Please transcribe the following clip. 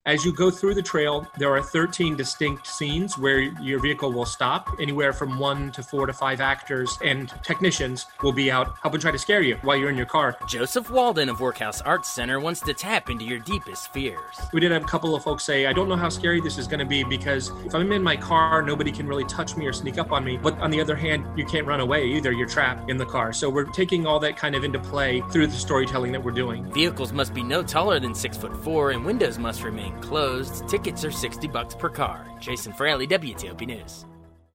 As you go through the trail, there are 13 distinct scenes where your vehicle will stop. Anywhere from 1 to 4 to 5 actors and technicians will be out helping try to scare you while you're in your car. Joseph Walden of Workhouse Arts Center wants to tap into your deepest fears. We did have a couple of folks say, I don't know how scary this is going to be because if I'm in my car, nobody can really touch me or sneak up on me. But on the other hand, you can't run away either. You're trapped in the car. So we're taking all that kind of into play through the storytelling that we're doing. Vehicles must be no taller than 6'4" and windows must remain closed. Tickets are $60 per car. Jason Fraley, WTOP News.